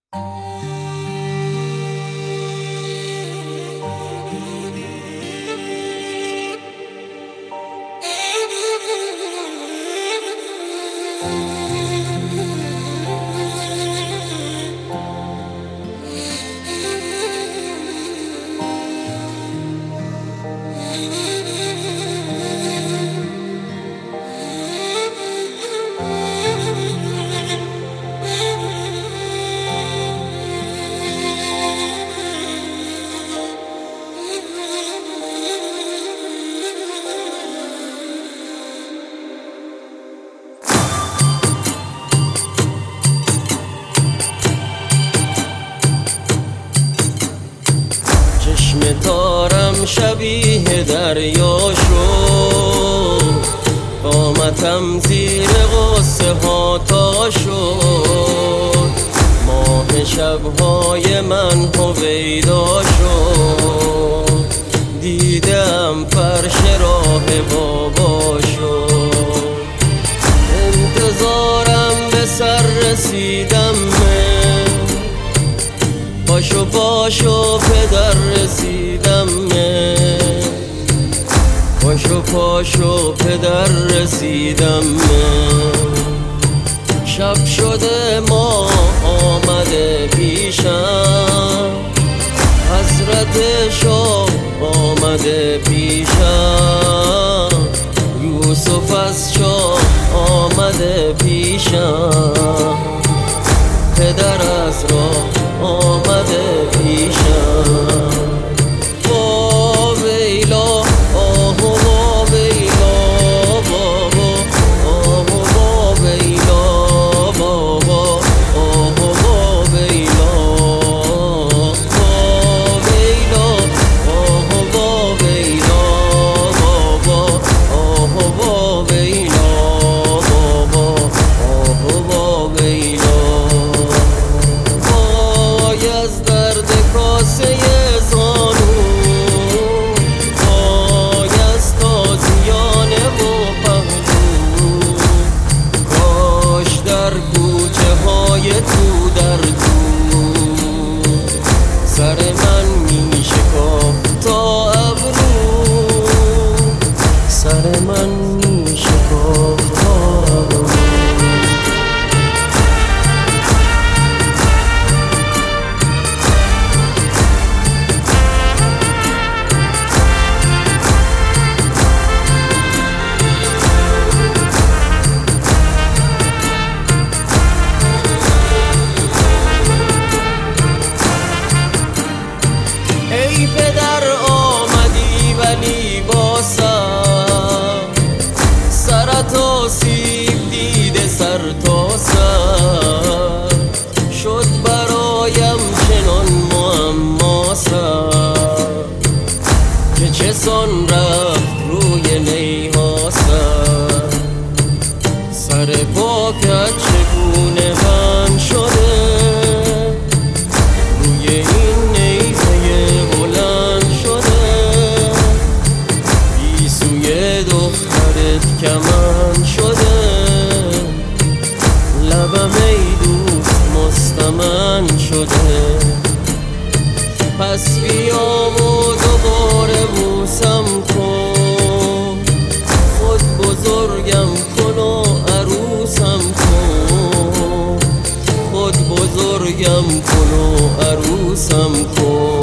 چشم تارم شبیه دریا شد، قامتم زیر غصه ها تا شد، ماه شبهای من هویدا شد، دیدم فرش راه بابا شد، انتظارم به سر رسیدم پاشو پاشو پدر رسیدم پاشو پاشو پدر رسیدم شب شده ما آمده پیشم، حضرت شاه آمده پیشم، یوسف از چاه آمده پیشم، پدر از راه آمده پیشم. وا ویلا آه وا ویلا بابا، آه وا ویلا بابا، آه وا ویلا، وا ویلا آه وا ویلا بابا، آه وا ویلا بابا، آه وا ویلا. از درد کاسه زانو، وای از تازیانه و پهلو، کاش در کوچه های تو در تو سر من می شکافت تا ابرو، سر من می شکافت تا ابرو. ای پدر آمدی ولی با سرت آسیب دیده سر تا سر، شد برایم چنان معما سر که چسان رفت روی نیها سر پاکت چگونه بند شده روی این نیزه بلند شده، گیسوی دخترت کمند شده، لبم ای دوست مستمند شده، پس بیام و دوباره بوسم کن، خود بزرگم کن و عروسم کن، خود بزرگم کن و عروسم کن.